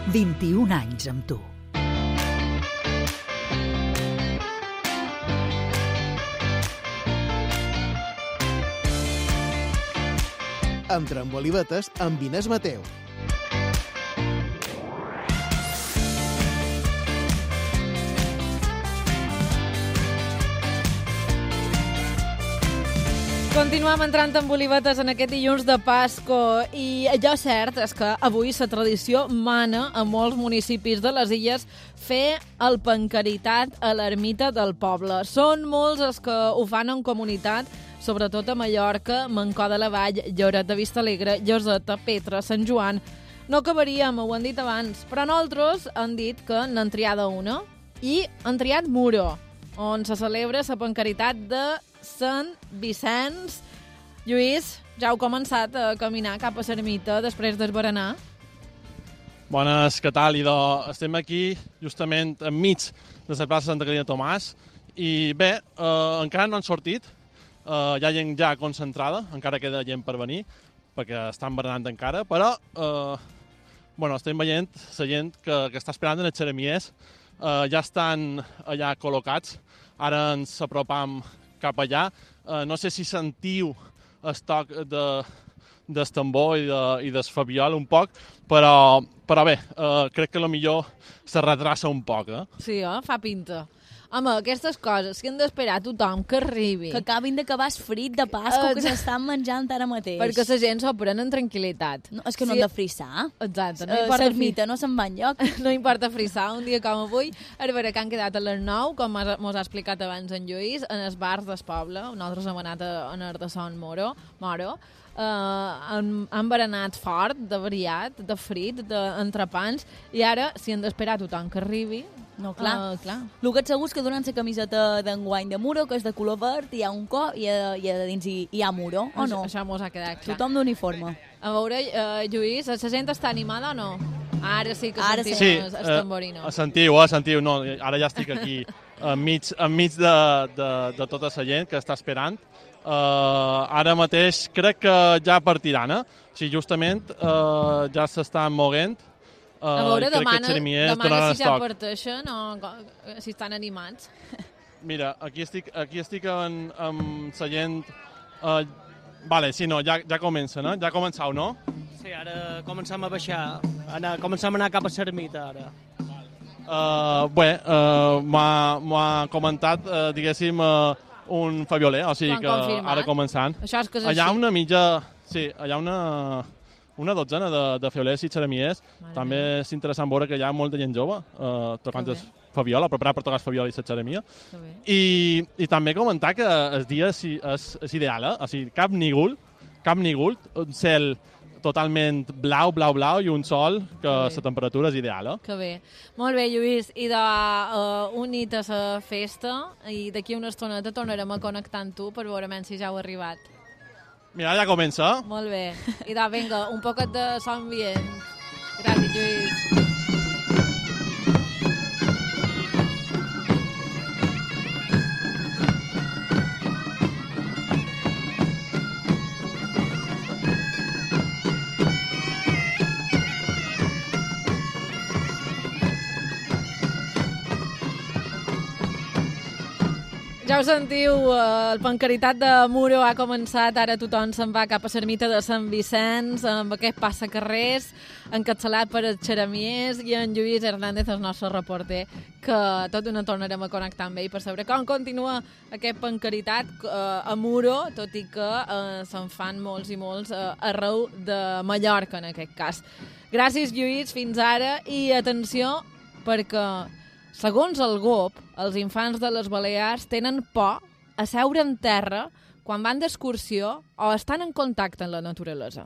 21 anys amb tu. Amb Trambolivetes, amb Inés Mateu. Continuem entrant en bolivetes en aquest dilluns de Pasco i allò cert és que avui la tradició mana a molts municipis de les illes fer el pancaritat a l'ermita del poble. Són molts els que ho fan en comunitat, sobretot a Mallorca, Mancó de la Vall, Lloret de Vistalegre, Lloseta, Petra, Sant Joan. No acabaríem, ho han dit abans, però nosaltres han dit que n'han triat una i han triat Muro, on se celebra la pancaritat de Sant Vicenç. Lluís, ja heu començat a caminar cap a l'ermita després d'esberenar? Bones, què tal? Estem aquí justament enmig de la plaça Santa Caterina Tomàs i bé, encara no han sortit, hi ha gent ja concentrada, encara queda gent per venir, perquè estan berenant encara, però estem veient la gent que està esperant en els xeremies, ja estan allà col·locats, ara ens apropam cap allà. No sé si sentiu el toc del tambor i del fabiol un poc, però bé, crec que millor se retrassa un poc. Sí, fa pinta. Home, aquestes coses que hem d'esperar tothom que arribi. Que acabin d'acabar el frit de Pasco que s'estan menjant ara mateix. Perquè la gent s'ho pren en tranquil·litat. No, és que no han de frissar. Exacte. L'ermita no se'n va enlloc. No importa frissar un dia com avui. A veure que han quedat a les 9, com mos ha explicat abans en Lluís, en els bars del poble. Nosaltres hem anat a anar de Son Moro. Han berenat fort, de variat, de frit, d'entrepans, i ara, si han d'esperar tothom que arribi... No, clar. El que et segur és que donen la camiseta d'enguany de Muro, que és de color verd, hi ha un cor i a dins hi ha Muro, o no? Això mos ha quedat clar. Tothom d'uniforme. A veure, Lluís, la gent està animada o no? Ara sí que sentim el tamborino. Sentiu. No, ara ja estic aquí enmig de tota la gent que està esperant. Ara mateix crec que ja partiran, O sigui, justament ja s'estan moguent. A veure, demana si ja parteixen o si estan animats. Mira, aquí estic amb la gent... Vale, sí, no, ja comencen, Ja començau, no? Sí, ara comencem a baixar. Comencem a anar cap a l'ermita, ara. M'ho ha comentat, diguéssim, un fabioler, o sigui que ara començant. Això és que és així. Allà una mitja... Sí, allà una dotzena de fiolers i xeremiers. També és interessant veure que hi ha molta gent jove tocant el fabiola, preparat per tocar el fabiola i la xeremia. I també comentar que el dia és ideal, O sigui, cap nígul, un cel totalment blau i un sol que la temperatura és ideal. Que bé. Molt bé, Lluís. I unit a la festa, i d'aquí una estoneta tornarem a connectar amb tu per veure si ja heu arribat. Mira, ja comença. Molt bé. I vinga, un poquet de son ambient. Gràcies, Lluís. Ja ho sentiu, el pancaritat de Muro ha començat, ara tothom se'n va cap a l'ermita de Sant Vicenç, amb aquest passacarrers, encapçalat per els xeremiers, i en Lluís Hernández, el nostre reporter, que tot una tornarem a connectar amb ell per saber com continua aquest pancaritat a Muro, tot i que se'n fan molts i molts arreu de Mallorca, en aquest cas. Gràcies, Lluís, fins ara, i atenció, perquè... Segons el GOP, els infants de les Balears tenen por a seure en terra quan van d'excursió o estan en contacte amb la naturalesa.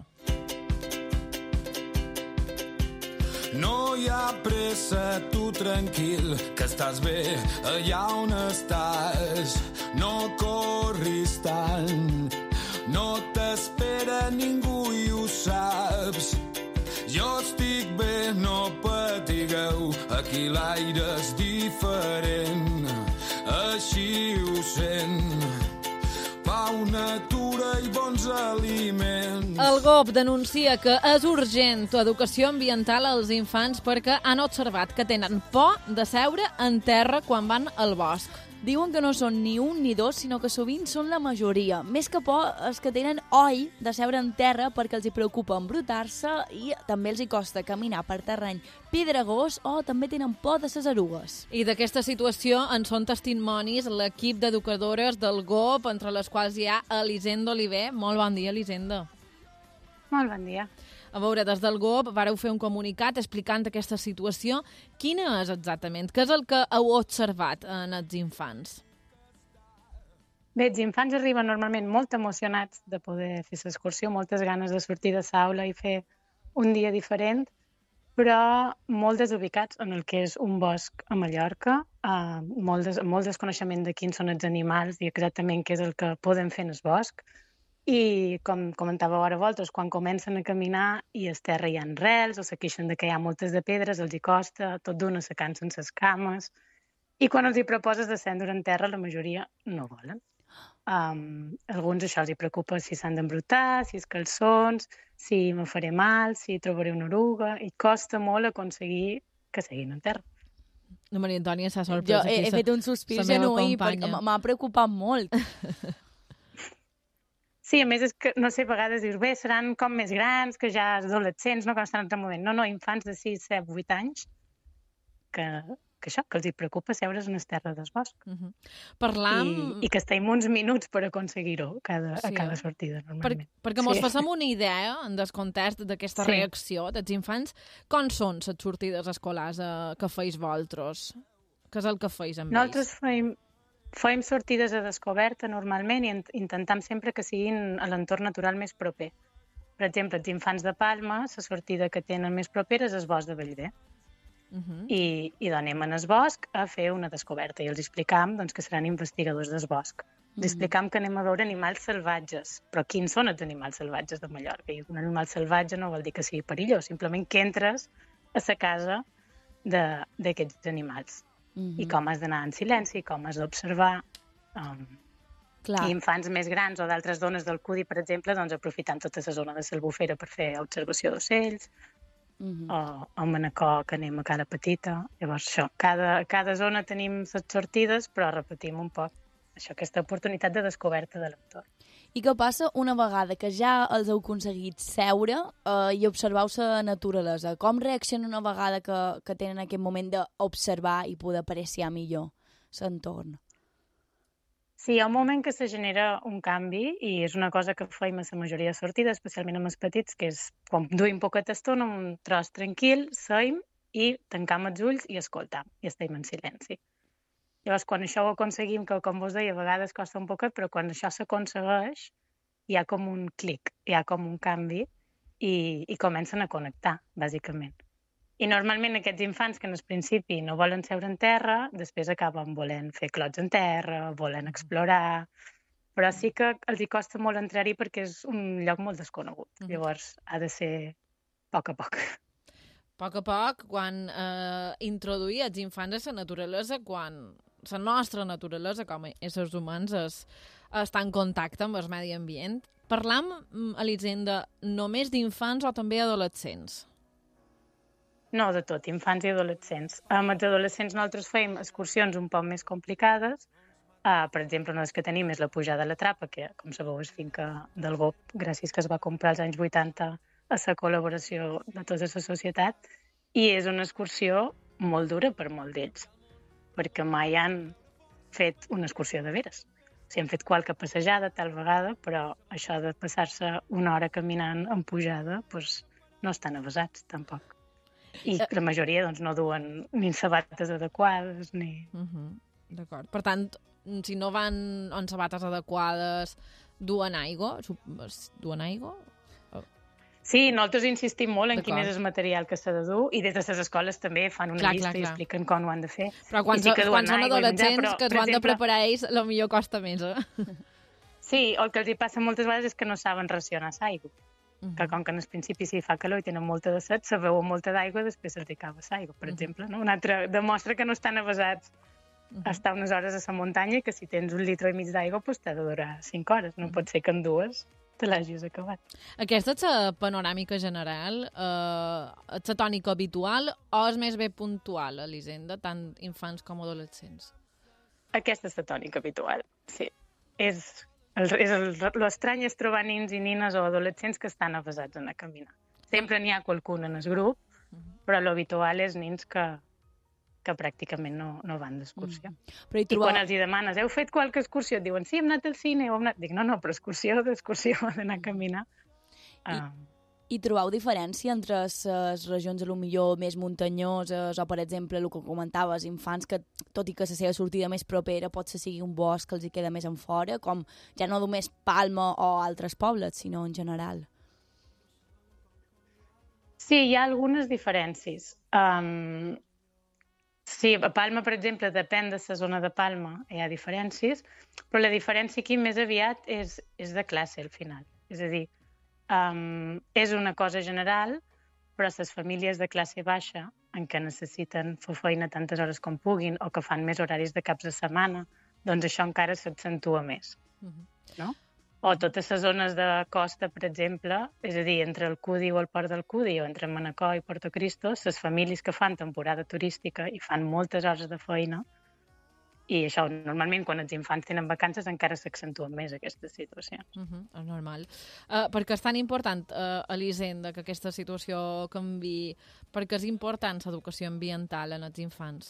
No hi ha pressa, tu tranquil, que estàs bé allà on estàs. No corris tant, no t'espera ningú i ho saps. Jo estic bé, no patigueu, aquí l'aire és diferent, així ho sent. Pau, natura i bons aliments. El GOP denuncia que és urgent educació ambiental als infants perquè han observat que tenen por de seure en terra quan van al bosc. Diuen que no són ni un ni dos, sinó que sovint són la majoria. Més que por, és que tenen oi de seure en terra perquè els hi preocupa embrutar-se i també els hi costa caminar per terreny pedregós o també tenen por de ses erugues. I d'aquesta situació en són testimonis l'equip d'educadores del GOP, entre les quals hi ha Elisenda Oliver. Molt bon dia, Elisenda. Molt bon dia. A veure, des del GOP vareu fer un comunicat explicant aquesta situació. Quina és exactament? Què és el que heu observat en els infants? Bé, els infants arriben normalment molt emocionats de poder fer l'excursió, moltes ganes de sortir de l'aula i fer un dia diferent, però molt desubicats en el que és un bosc a Mallorca, molt desconeixement de quins són els animals i exactament què és el que poden fer en el bosc. I, com comentàveu ara vosaltres, quan comencen a caminar i a terra hi ha rels o se queixen de que hi ha moltes de pedres, els hi costa, tot d'una se cansen ses cames. I quan els hi proposes descendre en terra, la majoria no volen. Alguns això els hi preocupa si s'han d'embrutar, si els calçons, si me faré mal, si trobaré una oruga, i costa molt aconseguir que seguin en terra. La Maria Antònia s'ha sorprès. Jo he fet un sospir genuí perquè m'ha preocupat molt. Sí, a més és que, no sé, a vegades dius, bé, seran com més grans, que ja és adolescents, no, que no estan en altre moment. No, infants de 6, 7, 8 anys, que això, que els hi preocupa seure's en el terra del bosc. Parlam... I que estem uns minuts per aconseguir-ho a cada sortida, normalment. Perquè mos passem una idea, en el context d'aquesta reacció dels infants, com són les sortides escolars que feis vosaltres? Què és el que feis amb ells? Nosaltres fem sortides a descoberta normalment i intentam sempre que siguin a l'entorn natural més proper. Per exemple, els infants de Palma, la sortida que tenen més propera és el bosc de Bellver. I anem en el bosc a fer una descoberta i els explicam que seran investigadors del bosc. Els explicam que anem a veure animals salvatges. Però quins són els animals salvatges de Mallorca? I un animal salvatge no vol dir que sigui perillós, simplement que entres a la casa d'aquests animals. I com has d'anar en silenci, com has d'observar. I infants més grans o d'altres zones del Cudi, per exemple, aprofitant tota la zona de l'Albufera per fer observació d'ocells, o a Manacor, que anem a Cala Petita. Llavors, això, cada zona tenim les sortides, però repetim un poc aquesta oportunitat de descoberta de l'entorn. I què passa una vegada que ja els heu aconseguit seure i observeu la naturalesa? Com reacciona una vegada que tenen aquest moment d'observar i poder apreciar millor l'entorn? Sí, hi ha un moment que se genera un canvi i és una cosa que fem a la majoria de sortides, especialment amb els petits, que és quan duim poqueta estona, un tros tranquil, seim i tancam els ulls i escoltam, i estem en silenci. Llavors, quan això ho aconseguim, que com vos deia, a vegades costa un poquet, però quan això s'aconsegueix, hi ha com un clic, hi ha com un canvi i comencen a connectar, bàsicament. I normalment aquests infants que en el principi no volen seure en terra, després acaben volent fer clots en terra, volen explorar, però sí que els hi costa molt entrar-hi perquè és un lloc molt desconegut. Llavors, ha de ser a poc. A poc, quan introduir els infants a la naturalesa, quan la nostra naturalesa com a éssers humans està en contacte amb el medi ambient. Parlam, Elisenda, només d'infants o també adolescents? No, de tot, infants i adolescents. Amb els adolescents nosaltres fem excursions un poc més complicades. Per exemple, una de les que tenim és la pujada a la Trapa, que, com sabeu, és finca del GOP, gràcies que es va comprar als anys 80 a la col·laboració de tota la societat, i és una excursió molt dura per molt d'ells, perquè mai han fet una excursió de veres. O sigui, han fet qualque passejada tal vegada, però això de passar-se una hora caminant en pujada, doncs no estan avasats, tampoc. I la majoria no duen ni sabates adequades, ni... D'acord. Per tant, si no van amb sabates adequades, duen aigua? Duen aigua? Sí, nosaltres insistim molt en quin és el material que s'ha de dur i des de les escoles també fan una llista i expliquen com ho han de fer. Però quan són adolescents que es ho han de preparar ells, potser costa més, Sí, el que els hi passa moltes vegades és que no saben racionar l'aigua. Que com que en el principi si fa calor i tenen molta de set, se beuen molta d'aigua i després se'ls acaba l'aigua, per exemple. Un altre demostra que no estan avasats estar unes hores a la muntanya, que si tens 1,5 litre d'aigua doncs t'ha de durar 5 hores. No pot ser que en 2 te l'hagis acabat. Aquesta és la panoràmica general? És la tònica habitual o és més bé puntual, Elisenda, tant infants com adolescents? Aquesta és la tònica habitual, sí. L'estrany és trobar nins i nines o adolescents que estan avasats a anar a caminar. Sempre n'hi ha qualcun en el grup, però l'habitual és nins que pràcticament no van d'excursió. I quan els hi demanes, heu fet qualque excursió? Et diuen, sí, hem anat al cine. Dic, no, però excursió d'anar a caminar. I trobeu diferència entre les regions potser més muntanyoses o, per exemple, el que comentaves, infants que, tot i que la seva sortida més propera potser sigui un bosc que els hi queda més en fora, com ja no només Palma o altres pobles, sinó en general? Sí, hi ha algunes diferències. Sí, a Palma, per exemple, depèn de la zona de Palma, hi ha diferències, però la diferència aquí més aviat és de classe, al final. És a dir, és una cosa general, però les famílies de classe baixa, en què necessiten fer feina tantes hores com puguin o que fan més horaris de caps de setmana, doncs això encara s'accentua més. No? O totes les zones de costa, per exemple, és a dir, entre el Cudi o el Port del Cudi o entre Manacor i Puerto Cristo, les famílies que fan temporada turística i fan moltes hores de feina, i això, normalment, quan els infants tenen vacances, encara s'accentuen més aquestes situacions. És normal. Perquè és tan important, Elisenda, que aquesta situació canviï, perquè és important l'educació ambiental en els infants.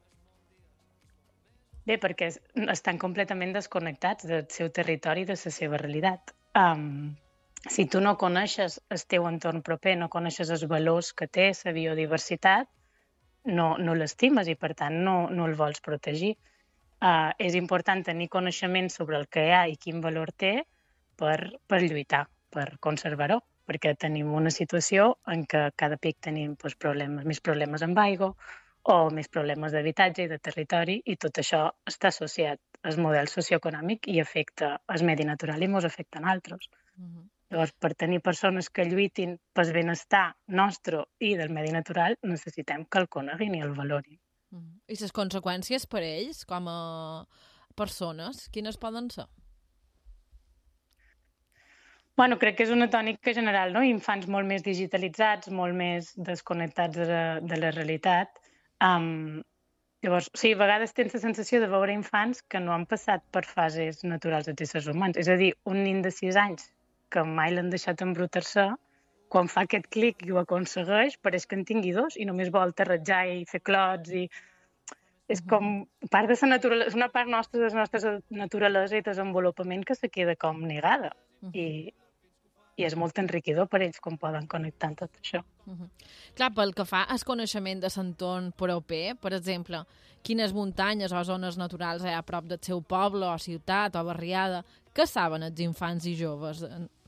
Bé, perquè estan completament desconnectats del seu territori i de la seva realitat. Si tu no coneixes el teu entorn proper, no coneixes els valors que té la biodiversitat, no l'estimes i, per tant, no el vols protegir. És important tenir coneixement sobre el que hi ha i quin valor té per lluitar, per conservar-ho, perquè tenim una situació en què cada pic tenim més problemes amb aigua, o més problemes d'habitatge i de territori, i tot això està associat al model socioeconòmic i afecta el medi natural i ens afecta a altres. Llavors, per tenir persones que lluitin pel benestar nostre i del medi natural, necessitem que el coneguin i el valorin. I les conseqüències per ells, com a persones, quines poden ser? Bueno, crec que és una tònica general, no? Infants molt més digitalitzats, molt més desconnectats de la realitat. Llavors, sí, a vegades tens la sensació de veure infants que no han passat per fases naturals dels éssers humans. És a dir, un nin de 6 anys que mai l'han deixat embrutar-se, quan fa aquest clic i ho aconsegueix, pareix que en tingui 2 i només vol terratjar i fer clots. És com part de la naturalesa, una part nostra de la nostra naturalesa i desenvolupament que se queda com negada. I és molt enriquidor per ells com poden connectar amb tot això. Clar, pel que fa al coneixement de l'entorn proper, per exemple, quines muntanyes o zones naturals hi ha a prop del seu poble o ciutat o barriada, què saben els infants i joves?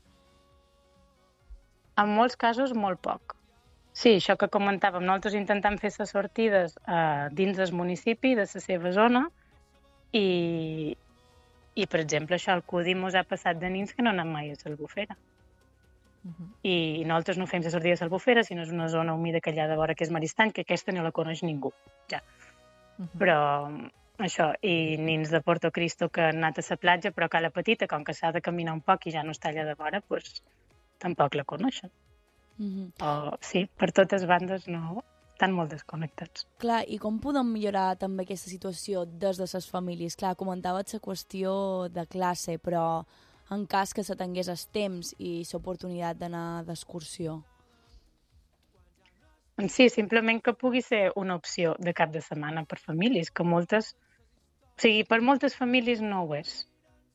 En molts casos, molt poc. Sí, això que comentàvem, nosaltres intentem fer les sortides dins del municipi, de la seva zona, i per exemple, això al Cudi mos ha passat de nins que no han anat mai a l'Albufera. I nosaltres no fem la sortida a l'Albufera, sinó és una zona humida que hi ha de vora, que és Maristany, que aquesta no la coneix ningú, ja. Però això, i nins de Puerto Cristo que han anat a la platja, però que a la petita, com que s'ha de caminar un poc i ja no està allà de vora, doncs tampoc la coneixen. Sí, per totes bandes no, estan molt desconnectats. Clar, i com podem millorar també aquesta situació des de les famílies? Clar, comentaves la qüestió de classe, però en cas que se tingués el temps i l'oportunitat d'anar d'excursió? Sí, simplement que pugui ser una opció de cap de setmana per famílies, que moltes... O sigui, per moltes famílies no ho és.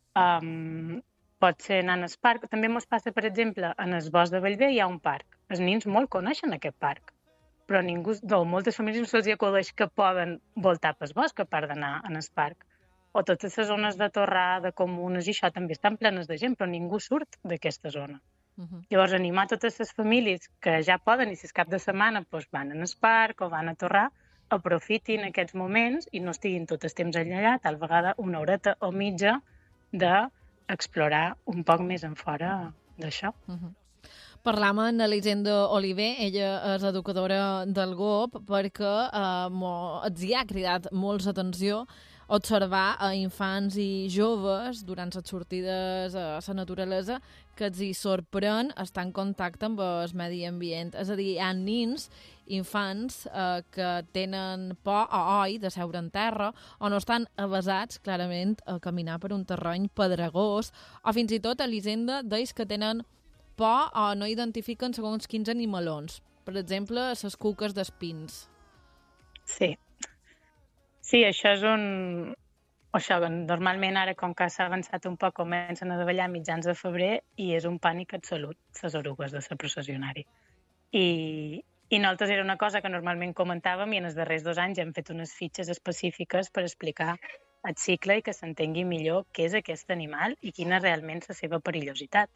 Pot ser anar al parc. També ens passa, per exemple, en el bosc de Bellver hi ha un parc. Els nins molt coneixen aquest parc, però moltes famílies no se'ls acudeix que poden voltar pel bosc a part d'anar al parc. O totes les zones de Torrà, de comunes, i això també estan plenes de gent, però ningú surt d'aquesta zona. Llavors, animar totes les famílies que ja poden, i si és cap de setmana van al parc o van a Torrà, aprofitin aquests moments i no estiguin tot el temps allà, tal vegada una horeta o mitja d'explorar un poc més en fora d'això. Parlam amb Elisenda Oliver, ella és educadora del GOP, perquè els hi ha cridat molts atenció observar a infants i joves durant les sortides a la naturalesa que els hi sorprèn estar en contacte amb el medi ambient. És a dir, hi ha nins, infants que tenen por o oi de seure en terra o no estan avasats, clarament, a caminar per un terreny pedregós o fins i tot, Elisenda, d'ells que tenen por o no identifiquen segons quins animalons. Per exemple, les cuques d'espins. Sí. Sí, això és Això, normalment ara, com que s'ha avançat un poc, comencen a davallar a mitjans de febrer i és un pànic absolut, les orugues de ser processionari. I nosaltres era una cosa que normalment comentàvem i en els darrers 2 anys hem fet unes fitxes específiques per explicar el cicle i que s'entengui millor què és aquest animal i quina és realment la seva perillositat.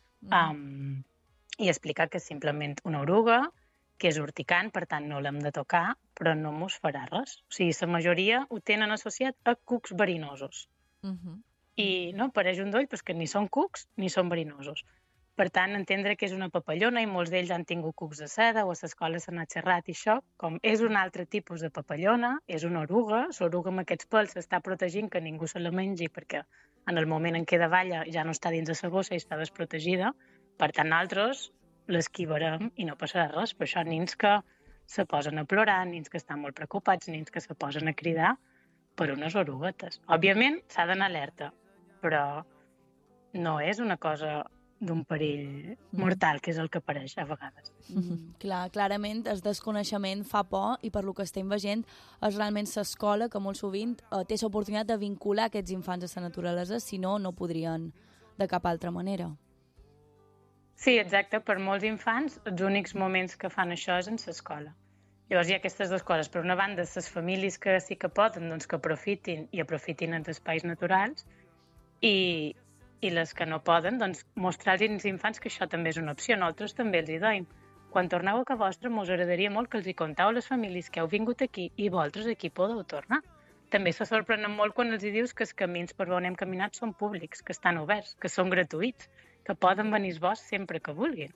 I explicar que és simplement una oruga, que és urticant, per tant no l'hem de tocar, però no mos farà res. O sigui, la majoria ho tenen associat a cucs verinosos. I no, pareix un doll, però que ni són cucs ni són verinosos. Per tant, entendre que és una papallona i molts d'ells han tingut cucs de seda o a l'escola se n'ha xerrat i això, com és un altre tipus de papallona, és una oruga, l'oruga amb aquests pèls s'està protegint que ningú se la mengi perquè en el moment en què davalla ja no està dins de la bossa i està desprotegida. Per tant, nosaltres l'esquivarem i no passarà res. Per això nins que se posen a plorar, nins que estan molt preocupats, nins que se posen a cridar per unes oruguetes. Òbviament s'ha d'anar alerta, però no és una cosa d'un perill mortal, que és el que apareix a vegades. Clarament el desconeixement fa por i per lo que estem veient és realment l'escola que molt sovint té l'oportunitat de vincular aquests infants a la naturalesa, si no, no podrien de cap altra manera. Sí, exacte. Per molts infants, els únics moments que fan això és en l'escola. Llavors hi ha aquestes dues coses. Per una banda, les famílies que sí que poden, doncs que aprofitin els espais naturals i les que no poden, doncs mostrar als infants que això també és una opció. Nosaltres també els hi deim. Quan torneu a casa vostra, mos agradaria molt que els hi conteu a les famílies que heu vingut aquí i vosaltres aquí podeu tornar. També se sorprenen molt quan els hi dius que els camins per on hem caminat són públics, que estan oberts, que són gratuïts, que poden venir vos sempre que vulguin.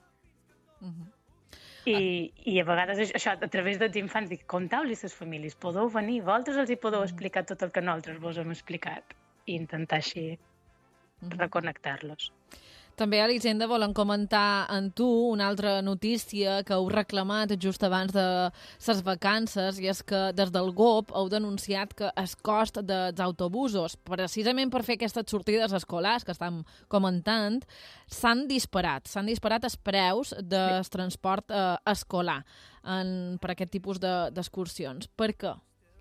I a vegades això, a través dels infants, dic, conteu-li a les famílies, podeu venir, vosaltres els hi podeu explicar tot el que nosaltres vos hem explicat i intentar així reconnectar-los. També, Elisenda, volen comentar amb tu una altra notícia que heu reclamat just abans de les vacances, i és que des del GOP heu denunciat que el cost dels autobusos, precisament per fer aquestes sortides escolars que estem comentant, s'han disparat els preus del transport escolar per aquest tipus d'excursions. Per què?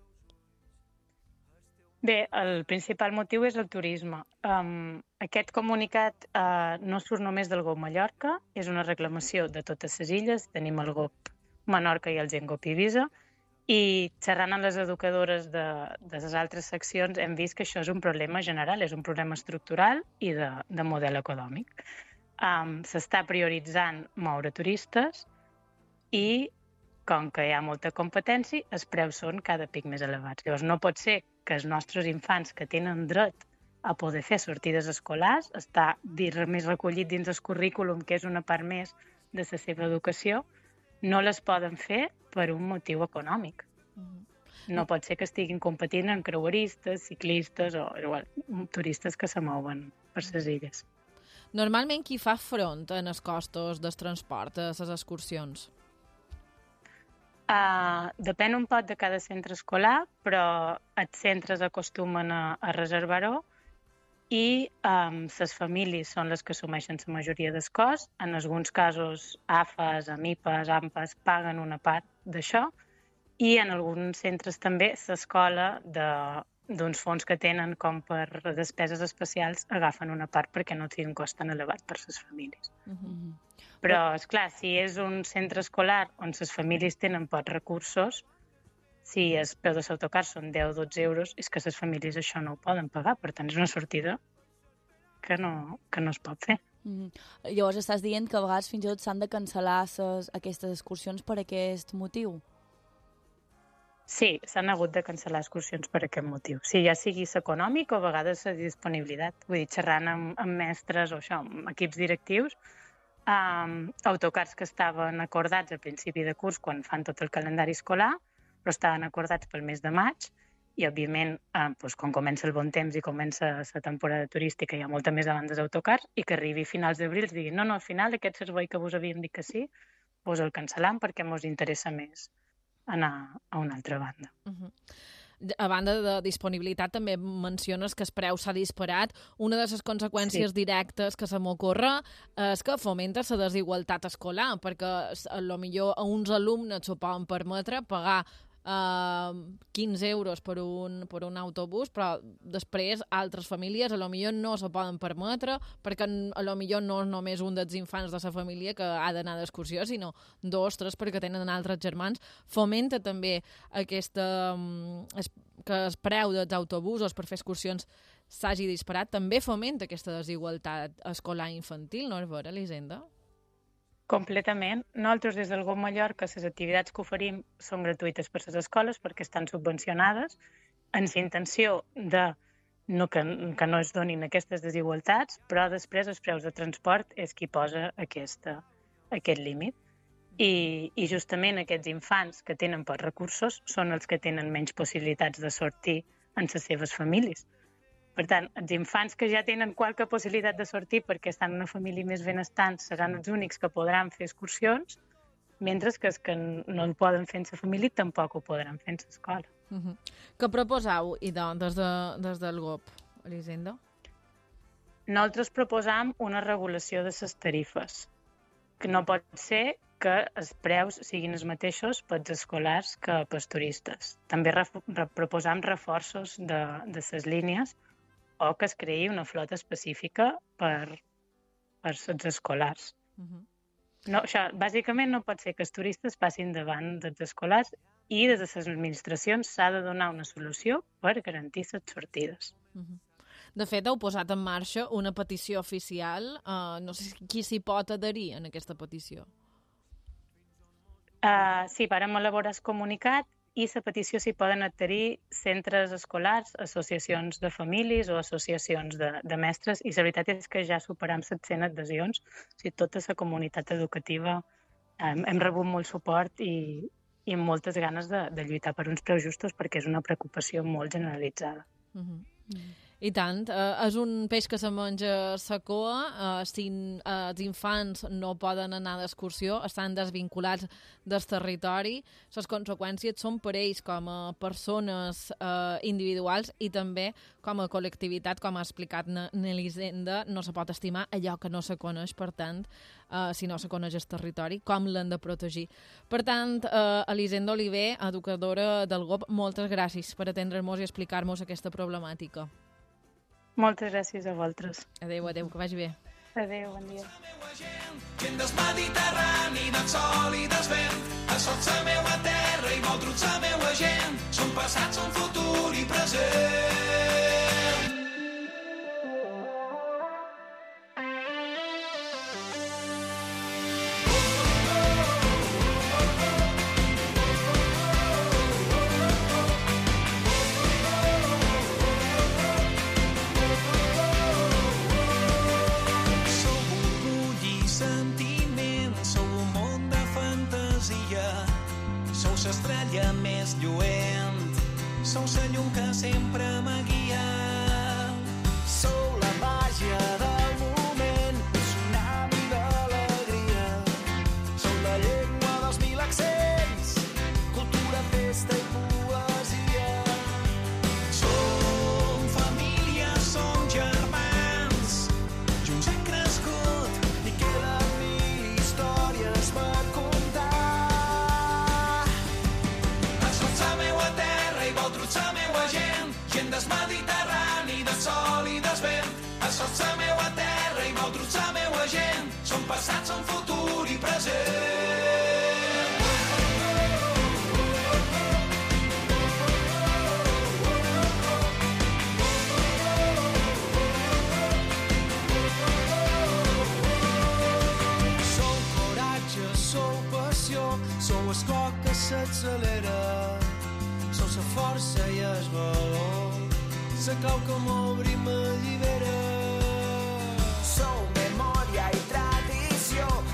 Bé, el principal motiu és el turisme. Aquest comunicat no surt només del GOP Mallorca, és una reclamació de totes les illes, tenim el GOP Menorca i el GENGOP Eivissa, i xerrant amb les educadores de les altres seccions hem vist que això és un problema general, és un problema estructural i de model econòmic. S'està prioritzant moure turistes i, com que hi ha molta competència, els preus són cada pic més elevats. Llavors no pot ser que els nostres infants que tenen dret a poder fer sortides escolars, està més recollit dins el currículum, que és una part més de la seva educació, no les poden fer per un motiu econòmic. No pot ser que estiguin competint amb creueristes, ciclistes o turistes que se mouen per les illes. Normalment qui fa front en els costos del transport a les excursions? Depèn un poc de cada centre escolar, però els centres acostumen a reservar-ho i les famílies són les que assumeixen la majoria del cost. En alguns casos, AFAs, AMIPAs, AMPAs paguen una part d'això i en alguns centres també l'escola d'uns fons que tenen com per despeses especials agafen una part perquè no té un cost tan elevat per les famílies. Però, esclar, si és un centre escolar on les famílies tenen pocs recursos, si el preu de l'autocar són 10 o 12 euros, és que les famílies això no ho poden pagar. Per tant, és una sortida que no es pot fer. Llavors estàs dient que a vegades fins i tot s'han de cancel·lar aquestes excursions per aquest motiu? Sí, s'han hagut de cancel·lar excursions per aquest motiu. Sí, ja sigui econòmic o a vegades la disponibilitat. Vull dir, xerrant amb mestres o això, amb equips directius, autocars que estaven acordats a principi de curs quan fan tot el calendari escolar, però estaven acordats pel mes de maig i, òbviament, quan comença el bon temps i comença la temporada turística hi ha molta més demanda d'autocars i que arribi a finals d'abril i diguin no, al final aquest servei que vos havíem dit que sí, vos el cancel·lam perquè mos interessa més anar a una altra banda. A banda de disponibilitat, també menciones que el preu s'ha disparat. Una de les conseqüències directes que se m'ocorre és que fomenta la desigualtat escolar, perquè potser a uns alumnes s'ho poden permetre pagar 15 euros per un autobús, però després altres famílies potser no s'ho poden permetre perquè potser no és només un dels infants de la família que ha d'anar d'excursió, sinó 2, 3 perquè tenen altres germans. Fomenta també que el preu dels autobusos per fer excursions s'hagi disparat. També fomenta aquesta desigualtat escolar infantil, no és vera, Elisenda? Completament. Nosaltres, des del GOV Mallorca, les activitats que oferim són gratuïtes per les escoles perquè estan subvencionades amb la intenció que no es donin aquestes desigualtats, però després els preus de transport és qui posa aquest límit. I justament aquests infants que tenen pocs recursos són els que tenen menys possibilitats de sortir en les seves famílies. Per tant, els infants que ja tenen qualque possibilitat de sortir perquè estan en una família més benestant seran els únics que podran fer excursions, mentre que els que no el poden fer en la família tampoc ho podran fer en l'escola. Què proposeu, des del GOV, Elisenda? Nosaltres proposam una regulació de les tarifes, que no pot ser que els preus siguin els mateixos pels escolars que pels turistes. També proposam reforços de les línies o que es creï una flota específica per als escolars. No, això, bàsicament no pot ser que els turistes passin davant dels escolars i des de les administracions s'ha de donar una solució per garantir les sortides. De fet, heu posat en marxa una petició oficial. No sé qui s'hi pot adherir en aquesta petició. Sí, vàrem elaborar el comunicat i la petició s'hi poden adherir centres escolars, associacions de famílies o associacions de mestres, i la veritat és que ja superam 700 adhesions. O sigui, tota la comunitat educativa hem rebut molt suport i moltes ganes de lluitar per uns preus justos perquè és una preocupació molt generalitzada. I tant, és un peix que se menja la cua. Si els infants no poden anar d'excursió, estan desvinculats del territori. Les conseqüències són per ells com a persones individuals i també com a col·lectivitat, com ha explicat Elisenda. No se pot estimar allò que no se coneix, per tant, si no se coneix el territori, com l'hem de protegir. Per tant, Elisenda Oliver, educadora del GOV, moltes gràcies per atendre'ns i explicar-nos aquesta problemàtica. Moltes gràcies a vosaltres. Adéu, que vagi bé. Adéu, bon dia. Gent del Mediterrani, del sol i del vent, a sot la meua terra i vosaltres la meua gent, són passat, són futur i present. L'estrella més lluent, sou la llum que sempre m'ha guiat. Sou la màgia del moment, un tsunami d'alegria. Sou la llengua dels 1000 accents, cultura, festa i poesia. Som família, som germans, junts hem crescut i queden 1000 històries per contar. La meua gent, gent del Mediterrani, del sol i del vent. A sot la meua terra i vosaltres la meua gent, som passat, som futur i present. Sou coratge, sou passió, sou el cor que s'accelera. Sou la força i el valor, la clau que m'obre i m'allibera. Sou memòria i tradició,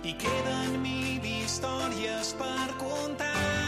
i queden mil històries per contar.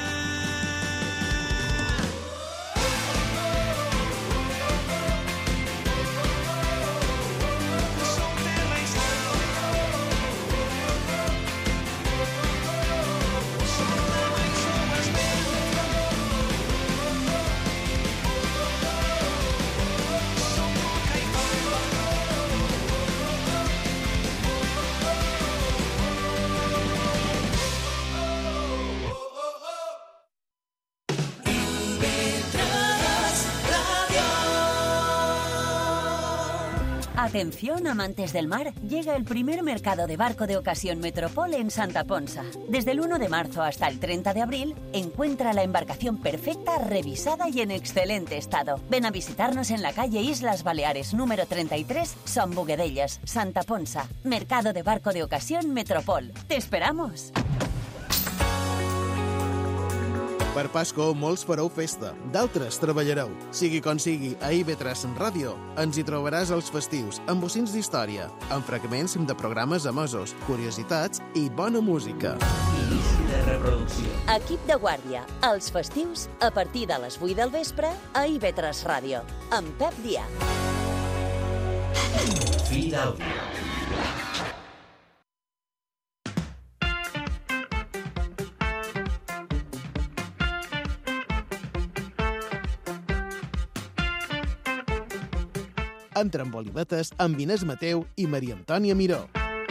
Atención, amantes del mar, llega el primer mercado de barco de ocasión Metropol en Santa Ponsa. Desde el 1 de marzo hasta el 30 de abril, encuentra la embarcación perfecta, revisada y en excelente estado. Ven a visitarnos en la calle Islas Baleares, número 33, Son Boguedellas, Santa Ponsa. Mercado de barco de ocasión Metropol. ¡Te esperamos! Per Pasco, molts fareu festa, d'altres treballareu. Sigui com sigui, a IB3 Ràdio ens hi trobaràs els festius, amb bocins d'història, amb fragments de programes emesos, curiositats i bona música. Inici de reproducció. Equip de guàrdia, els festius, a partir de les 8 del vespre, a IB3 Ràdio, amb Pep Díaz. Fi d'àudio. Entra amb Olivetes amb Inés Mateu i Maria Antònia Miró.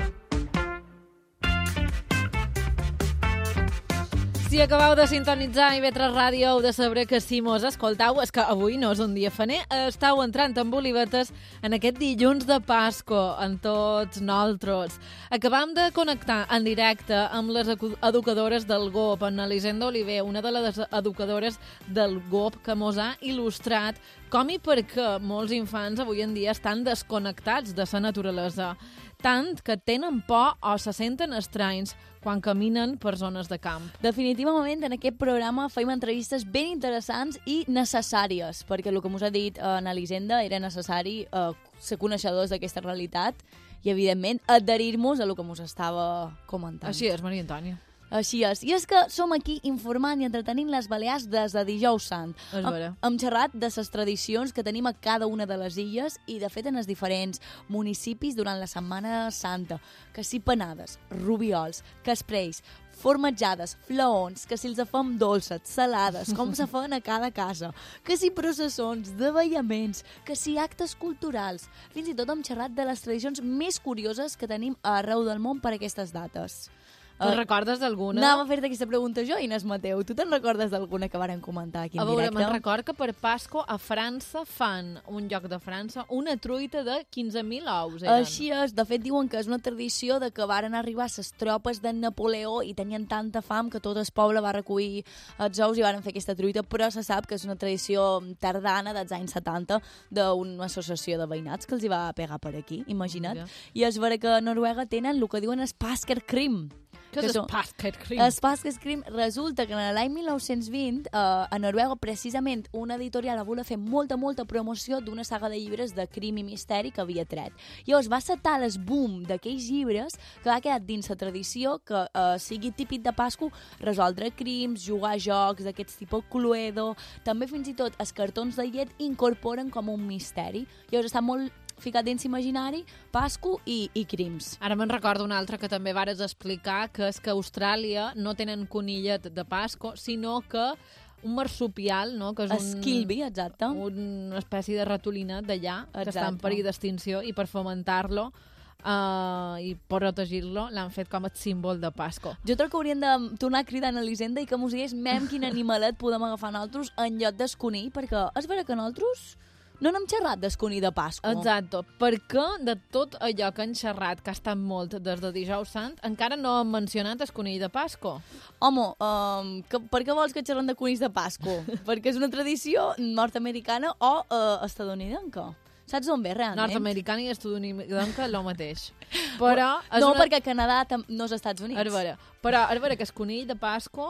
Si acabeu de sintonitzar IB3 Ràdio, heu de saber que si mos escoltau, és que avui no és un dia faner, estàu entrant amb Olivetes en aquest dilluns de Pasco, en tots nosaltres. Acabam de connectar en directe amb les educadores del GOP, en Elisenda Oliver, una de les educadores del GOP que mos ha il·lustrat com i per què molts infants avui en dia estan desconnectats de la naturalesa, tant que tenen por o se senten estranys quan caminen per zones de camp. Definitivament, en aquest programa feim entrevistes ben interessants i necessàries, perquè el que us ha dit en Elisenda era necessari ser coneixedors d'aquesta realitat i, evidentment, adherir-nos a el que us estava comentant. Així és, Maria Antònia. Així és. I és que som aquí informant i entretenint les Balears des de dijous sant. Hem xerrat de les tradicions que tenim a cada una de les illes i, de fet, en els diferents municipis durant la Setmana Santa. Que si panades, rubiols, caspreis, formatjades, flaons, que si els fem dolces, salades, com se fan a cada casa, que si processons, davallaments, que si actes culturals. Fins i tot hem xerrat de les tradicions més curioses que tenim arreu del món per aquestes dates. Te'n recordes d'alguna? Anava a fer-te aquesta pregunta jo, Inés Mateu. Tu te'n recordes d'alguna que varen comentar aquí en directe? A veure, me'n record que per Pasco a França fan, un lloc de França, una truita de 15.000 ous. Així és. De fet, diuen que és una tradició de que varen arribar les tropes de Napoleó i tenien tanta fam que tot el poble va recollir els ous i varen fer aquesta truita, però se sap que és una tradició tardana dels anys 70 d'una associació de veïnats que els hi va pegar per aquí, imagina't. I és vera que a Noruega tenen el que diuen el Páskerkrim. Què és el Páskerkrim? El Páskerkrim resulta que en l'any 1920 a Noruega precisament una editorial va voler fer molta promoció d'una saga de llibres de crim i misteri que havia tret. Llavors va setar el boom d'aquells llibres que va quedar dins la tradició que sigui típic de Pasco resoldre crims, jugar a jocs d'aquests tipus Cluedo, també fins i tot els cartons de llet incorporen com un misteri. Llavors està molt ficat dins imaginari, Pasco i crims. Ara me'n recordo una altra que també vares explicar, que és que a Austràlia no tenen conillet de Pasco, sinó que un marsupial, no? Que és Skilby, exacte. Una espècie de ratolina d'allà, que està en perill d'extinció, i per fomentar-lo i protegir-lo l'han fet com a símbol de Pasco. Jo crec que hauríem de tornar a cridar a Elisenda i que mos digués quin animalet podem agafar nosaltres en lloc d'esconill, perquè és vera que nosaltres no n'hem xerrat d'esconill de Pasco. Exacte, perquè de tot allò que han xerrat, que ha estat molt des de dijous sant, encara no hem mencionat esconill de Pasco. Home, per què vols que xerrem de conills de Pasco? Perquè és una tradició nord-americana o estadounidenca. Saps d'on ve, realment? Nord-americana i estadounidenca, el mateix. Però no, perquè Canadà no és als Estats Units. Però és vera que el conill de Pasco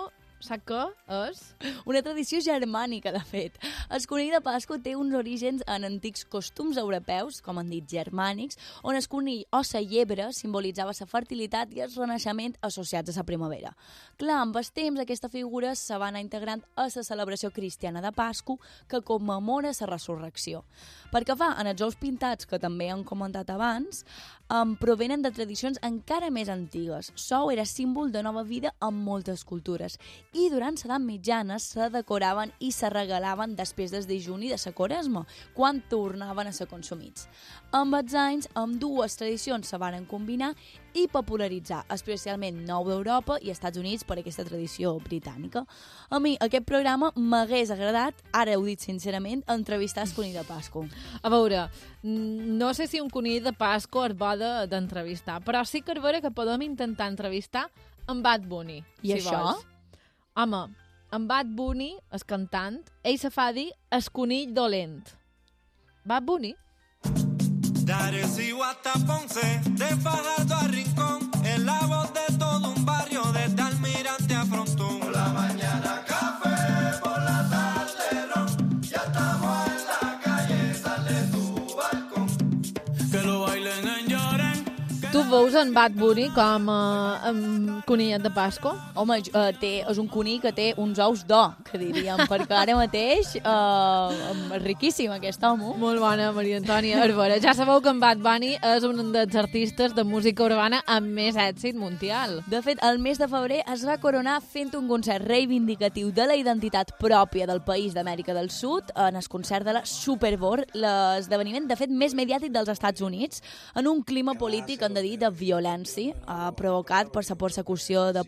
Sap què és? Una tradició germànica, de fet. El conill de Pasqua té uns orígens en antics costums europeus, com han dit germànics, on el conill o la llebre simbolitzava la fertilitat i el renaixement associats a la primavera. Clar, amb el temps aquesta figura se va anar integrant a la celebració cristiana de Pasqua, que commemora la resurrecció. Perquè fa, en els ous pintats, que també han comentat abans, provenen de tradicions encara més antigues. L'ou era símbol de nova vida en moltes cultures i durant l'edat mitjana se decoraven i se regalaven després del dejuni de la Quaresma, quan tornaven a ser consumits. Amb els anys, ambdues tradicions se varen combinar i popularitzar, especialment nou d'Europa i Estats Units per aquesta tradició britànica. A mi, aquest programa m'hagués agradat, ara ho dic sincerament, entrevistar el conill de Pasqua. A veure, no sé si un conill de Pasqua es va d'entrevistar, però sí que és vera que podem intentar entrevistar en Bad Bunny. I si això? Vols. Home, en Bad Bunny, el cantant, ell se fa dir el conill dolent. Bad Bunny? De Arecibo hasta Ponce, de Fajardo a Rincón, es la voz de todo un barrio, desde Almirante a Frontón. Por la mañana café, por la tarde ron, ya estamos en la calle, sal de tu balcón, que lo bailen en Lloren. Tu veus en Bad Bunny com conillet de Pasqua? Home, és un conill que té uns ous d'or, que diríem, perquè ara mateix és riquíssim aquest home. Molt bona, Maria Antònia Arbora. Ja sabeu que en Bad Bunny és un dels artistes de música urbana amb més èxit mundial. De fet, el mes de febrer es va coronar fent un concert reivindicatiu de la identitat pròpia del país d'Amèrica del Sud en el concert de la Super Bowl, l'esdeveniment, de fet, més mediàtic dels Estats Units, en un clima polític, han de dir, de violència, provocat per la persecució de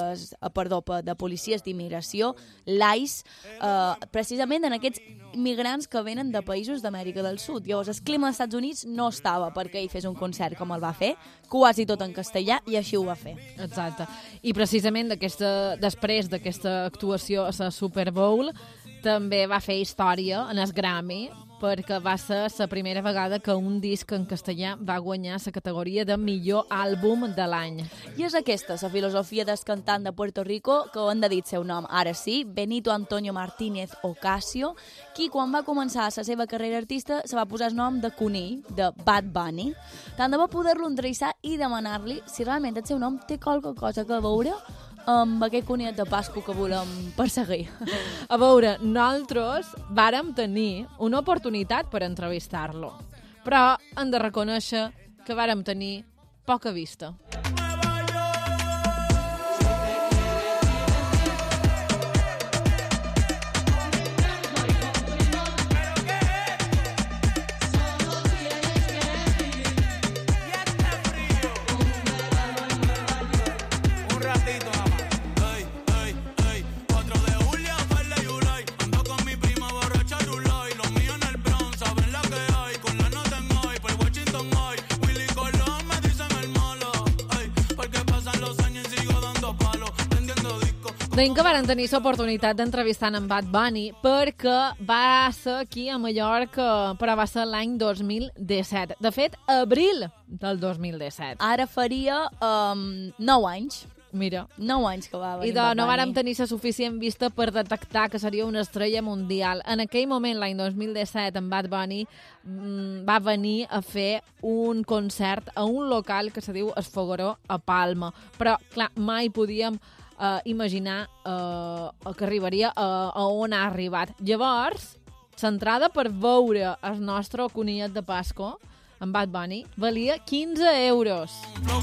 de policies d'immigració, l'ICE, precisament en aquests migrants que venen de països d'Amèrica del Sud. Llavors, el clima dels Estats Units no estava perquè ell fes un concert com el va fer, quasi tot en castellà, i així ho va fer. Exacte. I precisament després d'aquesta actuació a la Super Bowl, també va fer història en el Grammy, perquè va ser la primera vegada que un disc en castellà va guanyar la categoria de millor àlbum de l'any. I és aquesta la filosofia del cantant de Puerto Rico, que ho han de dir seu nom, ara sí, Benito Antonio Martínez Ocasio, qui quan va començar la seva carrera artista se va posar el nom de conill, de Bad Bunny. Tant de bo poder-lo entrevistar i demanar-li si realment el seu nom té qualque cosa a veure amb aquest conillet de Pasqua que volem perseguir. A veure, nosaltres vàrem tenir una oportunitat per entrevistar-lo, però hem de reconèixer que vàrem tenir poca vista. Deim que varen tenir l'oportunitat d'entrevistar en Bad Bunny perquè va ser aquí a Mallorca, però va ser l'any 2017. De fet, abril del 2017. Ara faria 9 anys. Mira. 9 anys que va venir Bad Bunny. I no vàrem tenir la suficient vista per detectar que seria una estrella mundial. En aquell moment, l'any 2017, en Bad Bunny va venir a fer un concert a un local que se diu Es Fogueró a Palma. Però, clar, mai podíem imaginar que arribaria a on ha arribat. Llavors, l'entrada per veure el nostre conillet de Pasqua, en Bad Bunny, valia 15 euros.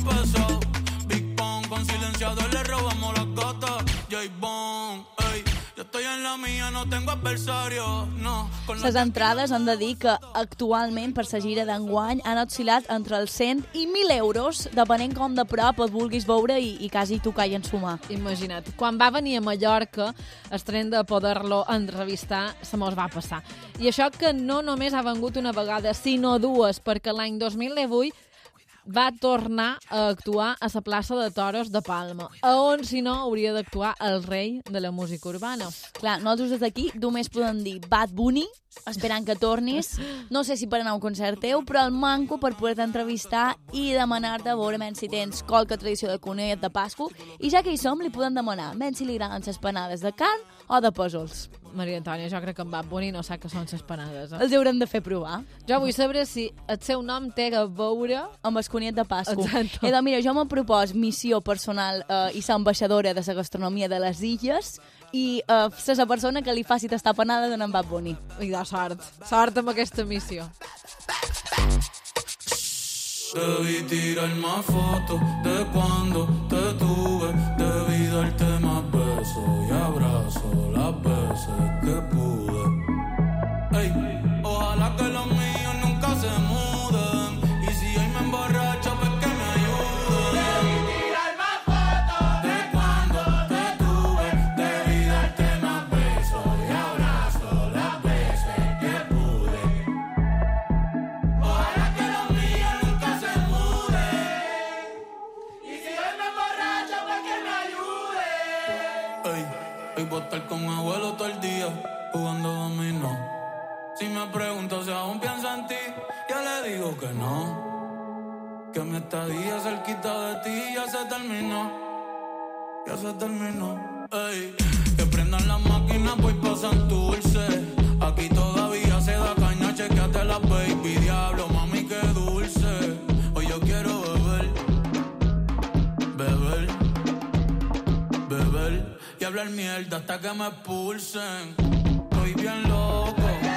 Con silenciador le robamos las gatas. J-Bone, ey, yo estoy en la mía, no tengo adversario, no. Les entrades han de dir que actualment per la gira d'enguany han oscil·lat entre els 100 i 1.000 euros, depenent com de prop et vulguis veure i quasi tocar i ensumar. Imagina't, quan va venir a Mallorca, el tren de poder-lo entrevistar se mos va passar. I això que no només ha vengut una vegada, sinó dues, perquè l'any 2018 va tornar a actuar a la plaça de Toros de Palma, on, si no, hauria d'actuar el rei de la música urbana. Clar, nosaltres des d'aquí només podem dir Bad Bunny, esperant que tornis. No sé si per anar a un concert teu, però el manco per poder-te entrevistar i demanar-te a veure si tens qualque tradició de conillet de Pasco. I ja que hi som, li podem demanar si li agraden les panades de carn o de pèsols. Maria Antònia, jo crec que en Bad Bunny no sap que són les panades. Els haurem de fer provar. Jo vull saber si el seu nom té a veure amb el conillet de Pasco. Exacte. Doncs mira, jo me propos missió personal i ser ambaixadora de la gastronomia de les illes i ser la persona que li faci tastar panada d'en Bad Bunny. I de sort. Sort amb aquesta missió. Debí tirar más fotos de cuando te tuve. Debí darte más besos y abrazos las veces que pude. Ey, ojalá que los míos nunca se muden. Y si hoy me emborracho, pues que me ayuden. Debí tirar más fotos de cuando te tuve. Debí darte más besos y abrazos las veces que pude. Ojalá que los míos nunca se muden. Y si hoy me emborracho, pues que me ayude. Ey, hoy voy a estar con mi abuelo todo el día jugando dominó. Si me pregunto si aún pienso en ti, yo le digo que no. Que mi estadía cerquita de ti ya se terminó. Ya se terminó. Ey, que prendan las máquinas, voy pa' Santurce. Aquí todavía se da caña, chequeate la baby. Diablo, mami, qué dulce. Hoy yo quiero beber. Beber. Beber. Y hablar mierda hasta que me expulsen. Estoy bien loco.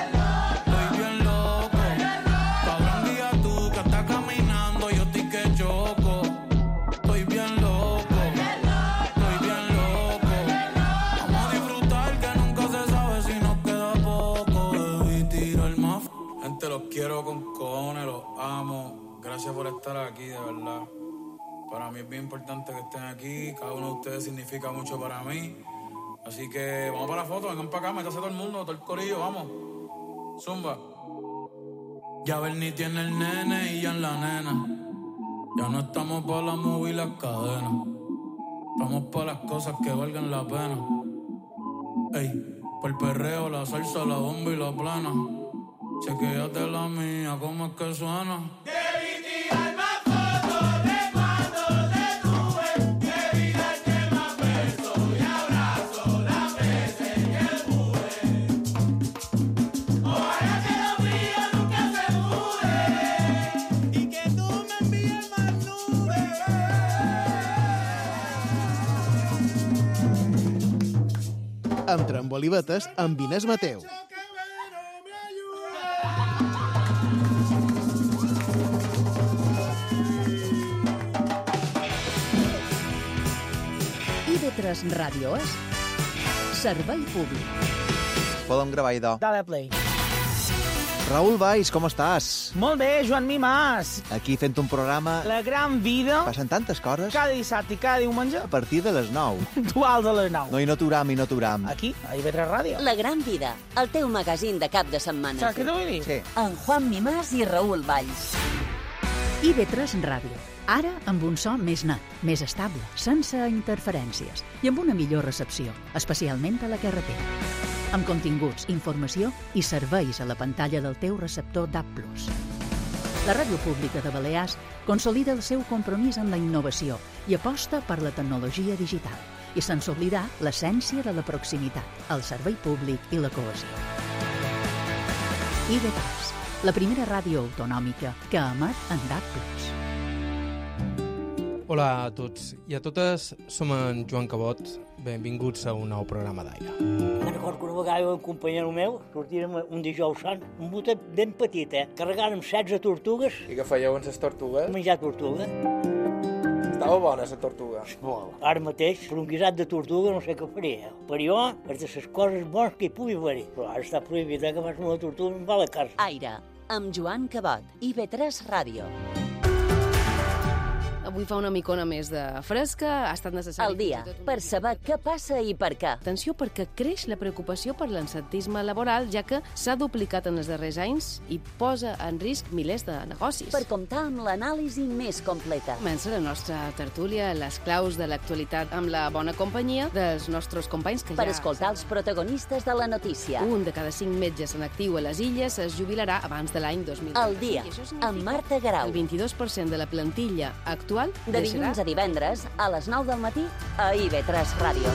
Los quiero con cojones, los amo. Gracias por estar aquí, de verdad. Para mí es bien importante que estén aquí. Cada uno de ustedes significa mucho para mí. Así que vamos para la foto, vengan para acá, métase todo el mundo, todo el corillo, vamos. Zumba. Ya Bernie tiene el nene y ya en la nena. Ya no estamos para la movie y las cadenas. Estamos para las cosas que valgan la pena. Ey, por el perreo, la salsa, la bomba y la plana. Chequéate la mía, ¿cómo es que suena? Debí tirar más fotos de cuando te tuve. Debí darte más besos y abrazos las veces que pude. Ojalá que los míos nunca se muden. Y que tú me envíes más nubes. Amb trambolivetes amb Inés Mateu. IB3 Ràdio és servei públic. Podem gravar, idò. Dale play. Raül Valls, com estàs? Molt bé, Joan Mimàs. Aquí fent un programa... La gran vida. Passen tantes coses. Cada dissabte i cada diumenge. A partir de les 9. Puntuals a les 9. No, i no t'uram, i no t'uram. Aquí, a IB3 Ràdio. La gran vida, el teu magazín de cap de setmana. Saps què t'ho vull dir? Sí. En Juan Mimàs i Raül Valls. IB3 Ràdio. Ara amb un so més net, més estable, sense interferències i amb una millor recepció, especialment a la carretera. Amb continguts, informació i serveis a la pantalla del teu receptor DAB+. La Ràdio Pública de Balears consolida el seu compromís amb la innovació i aposta per la tecnologia digital i sense oblidar l'essència de la proximitat, el servei públic i la cohesió. IB3, la primera ràdio autonòmica que emet en DAB+. Hola a tots i a totes, som en Joan Cabot. Benvinguts a un nou programa d'aire. Me'n recordo que una vegada un companyero meu sortíem un dijous sant, un botet ben petit, carregàrem 16 tortugues. I què fèieu amb les tortugues? Menjar tortuga. Estava bona, la tortuga. Molt. Ara mateix, per un guisat de tortuga no sé què faria. Per jo, és de les coses bones que hi pugui haver-hi. Però ara està prohibit que vas una tortuga em va a la casa. Aire, amb Joan Cabot, IB3 Ràdio. Avui fa una micona més de fresca, ha estat necessari... Al dia, per saber què passa i per què. Atenció, perquè creix la preocupació per l'absentisme laboral, ja que s'ha duplicat en els darrers anys i posa en risc milers de negocis. Per comptar amb l'anàlisi més completa. Comença la nostra tertúlia, les claus de l'actualitat amb la bona companyia dels nostres companys que per escoltar els protagonistes de la notícia. Un de cada 5 metges en actiu a les Illes es jubilarà abans de l'any 2020. Al dia, amb Marta Garau. El 22% de la plantilla actual de dilluns a divendres a les 9 del matí a IB3 Ràdio.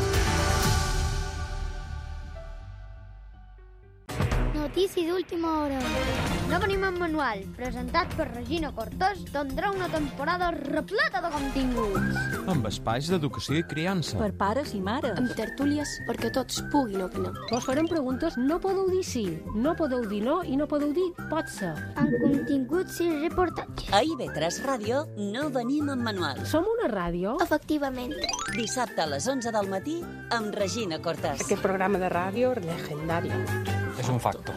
Notícia d'última hora. No venim en manual, presentat per Regina Cortès, tindrà una temporada repleta de continguts. Amb espais d'educació i criança. Per pares i mares. Amb tertúlies perquè tots puguin opinar. Vos farem preguntes, no podeu dir sí, no podeu dir no i no podeu dir pot ser. Amb continguts i reportatges. A IB3 Ràdio no venim en manual. Som una ràdio? Efectivament. Dissabte a les 11 del matí amb Regina Cortès. Aquest programa de ràdio legendari. És un facto.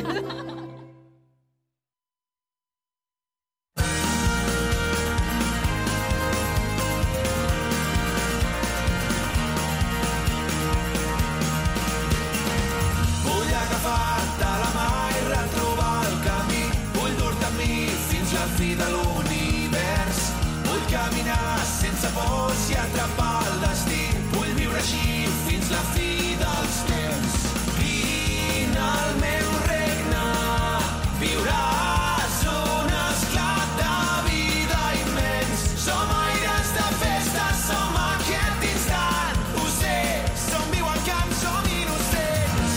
Vull agafar-te la mà i retrobar el camí. Vull dur-te amb mi fins la fi de l'univers. Vull caminar sense pors i atrapar el destí. Vull viure així fins la fi dels temps. Vine al meu regne, viuràs un esclat de vida immens. Som aires de festa, som aquest instant. Ho sé, som viu al camp, som innocents.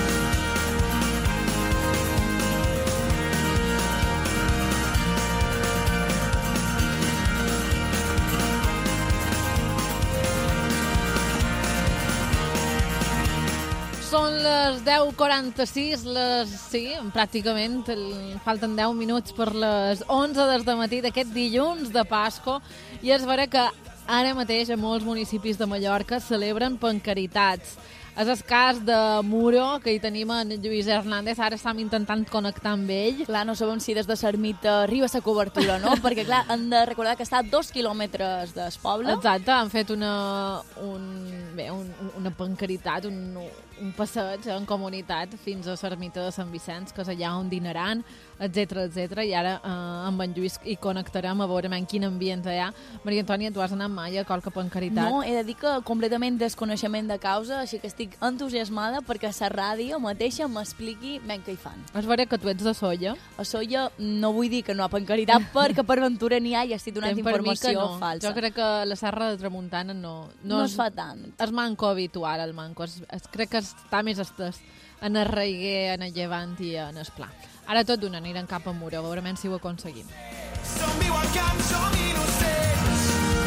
Són les 10:46, sí, pràcticament, falten 10 minuts per les 11 del matí d'aquest dilluns de Pasco, i és vera que ara mateix a molts municipis de Mallorca celebren pancaritats. És el cas de Muro, que hi tenim en Lluís Hernández, ara estem intentant connectar amb ell. Clar, no sabem si des de Sermita arriba la cobertura, no? Perquè, clar, hem de recordar que està a 2 quilòmetres del poble. Exacte, han fet una pancaritat, un passeig en comunitat fins a l'ermita de Sant Vicenç, que és allà on dinaran, etc. I ara amb en Lluís hi connectarem a veure en quin ambient hi ha. Maria Antònia, tu has anat mai a qualque pancaritat? No, he de dir que completament desconeixement de causa, així que estic entusiasmada perquè la ràdio mateixa m'expliqui ben què hi fan. És vera que tu ets de Solla? A Solla no vull dir que no ha pancaritat perquè per ventura n'hi ha i estic donant informació falsa. Jo crec que la Serra de Tramuntana no es fa tant. És manco habitual, el manco. Crec que està més estès en el Reiguer, en el Llevant i en el Pla. Ara tot d'una anirem cap a Muro, veurem si ho aconseguim. Som viu al camp, som innocents.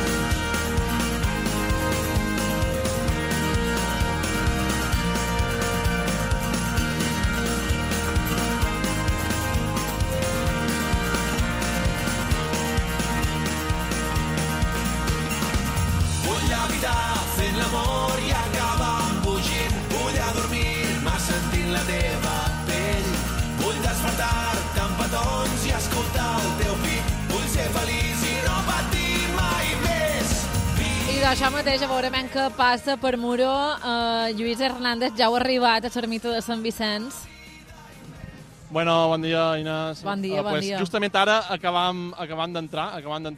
Vull habitar fent l'amor i acabar embogint. Vull adormir-me sentint la teva pell. Vull despertar-te amb petons i escoltar el teu pit. Vull ser feliç i no patir mai més. I d'això mateix, a veure què passa per Muro. Lluís Hernández ja heu arribat a l'ermita de Sant Vicenç. Bueno, bon dia, Inés. Bon dia, bon dia. Justament ara acabam d'entrar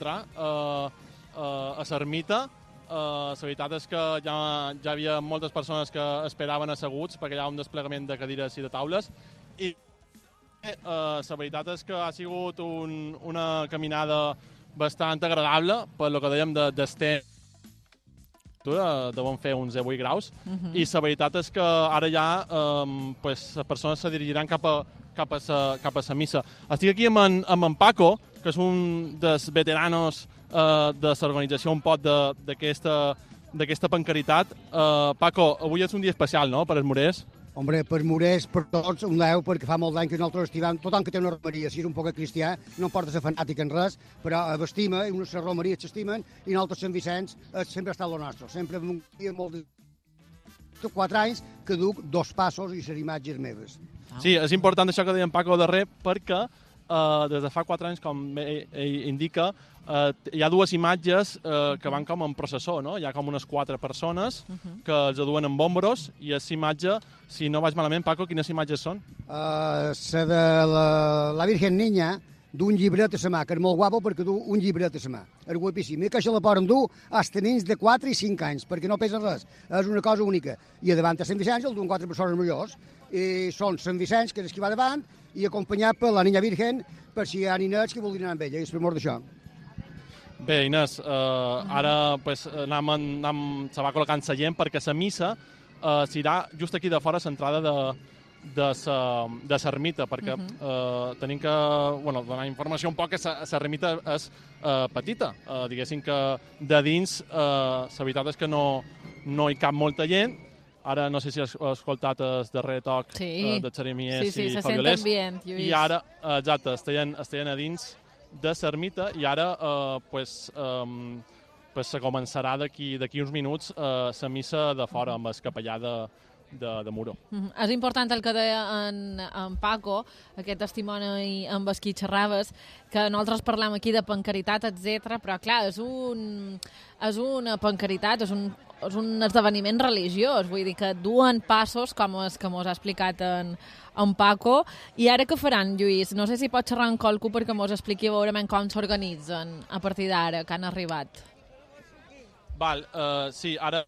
a l'ermita. La veritat és que ja hi havia moltes persones que esperaven asseguts perquè hi ha un desplegament de cadires i de taules. I la veritat és que ha sigut una caminada bastant agradable, per lo que dèiem d'estem. Deuen fer uns 18 graus. I la veritat és que ara ja les persones se dirigiran cap a la missa. Estic aquí amb en Paco, que és un dels veteranos de l'organització un pot d'aquesta pancaritat. Paco, avui és un dia especial, no?, per als morers? Hombre, per morers, per tots, un deu, perquè fa molt d'any que nosaltres estimem, tothom que té una romeria, si és un poc cristià, no importa ser fanàtic en res, però l'estima, i les romeries s'estimen, i nosaltres, Sant Vicenç, sempre està el nostre. Sempre un dia molt de 4 anys que duc 2 passos i les imatges meves. Sí, és important això que deia en Paco darrer, perquè des de fa 4 anys, com ell indica, hi ha 2 imatges que van com en processó, no? Hi ha com unes 4 persones que els duen en bombros i aquesta imatge, si no vaig malament, Paco, quines imatges són? La de la Virgen Niña, d'un llibret a la mà, que és molt guapo perquè du un llibret a la mà. És guapíssim. I que això la poden dur als nens de 4 i 5 anys, perquè no pesa res. És una cosa única. I a davant de Sant Vicenç el duen 4 persones majors. I són Sant Vicenç, que és qui va davant, i acompanyat per la Niña Virgen, per si hi ha ninets que voldrien anar amb ella. I és per mort d'això. Bé, Inés, ara pues, se va col·locant la gent perquè la missa serà just aquí de fora, centrada de l'ermita, perquè tenim que donar informació un poc que l'ermita és petita. Diguéssim que de dins la veritat és que no hi cap molta gent. Ara no sé si has escoltat el darrer toc de Xeremies i Fabiolers. I ara, exacte, estaven a dins de l'ermita i ara se començarà d'aquí uns minuts la missa de fora amb el capellà de Muro. És important el que deia en Paco, aquest testimoni amb el qui xerraves, que nosaltres parlem aquí de pancaritat, etc. Però clar, és una pancaritat, és un esdeveniment religiós, vull dir que duen passos com els que mos ha explicat en Paco. I ara què faran, Lluís? No sé si pots xerrar en qualcú perquè mos expliqui veurement com s'organitzen a partir d'ara, que han arribat. Sí, ara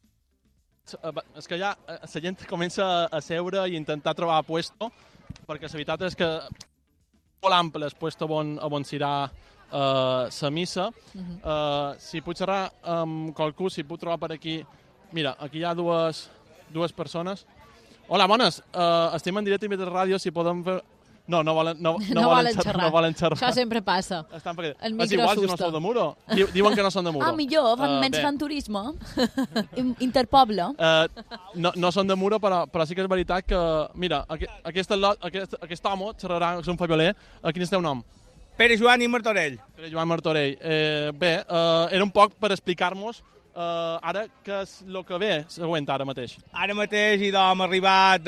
és que ja la gent comença a seure i intentar trobar puesto, perquè la veritat és que molt ample el puesto on serà la missa. Si puc xerrar amb qualcú, si puc trobar per aquí... Mira, aquí hi ha dues persones. Hola, bones. Estem en directe a IB3 Ràdio, si podem fer... No volen xerrar. Això sempre passa. El micro és igual si no sou de Muro. Diuen que no són de Muro. Millor, menys fan turisme. Interpoble. No són de Muro, però sí que és veritat que... Mira, aquest home xerrarà, és un fabioler. Quin és el teu nom? Pere Joan i Martorell. Pere Joan Martorell. Bé, era un poc per explicar-nos ara què és el que ve següent ara mateix. Ara mateix hem arribat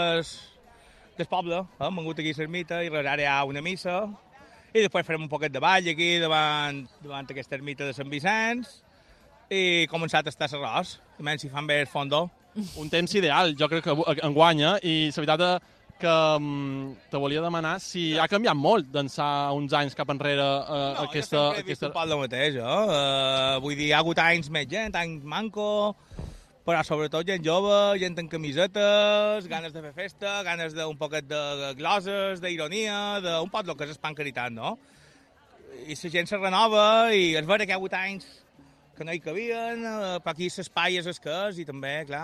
del poble, hem vingut aquí a l'ermita i ara hi ha una missa i després farem un poquet de ball aquí davant aquesta ermita de Sant Vicenç i començat a estar l'arròs, almenys si fan bé el fondó. Un temps ideal, jo crec que enguanya, i la veritat que te volia demanar si ha canviat molt d'ençà uns anys cap enrere aquesta... No, jo sempre he vist un poc el mateix, vull dir, hi ha hagut anys més gent, anys manco, però sobretot gent jove, gent en camisetes, ganes de fer festa, ganes d'un poquet de gloses, d'ironia, d'un poc el que és espancaritat, no? I la gent se renova i és vera que hi ha hagut anys que no hi cabien, però aquí l'espai és el que és i també, clar...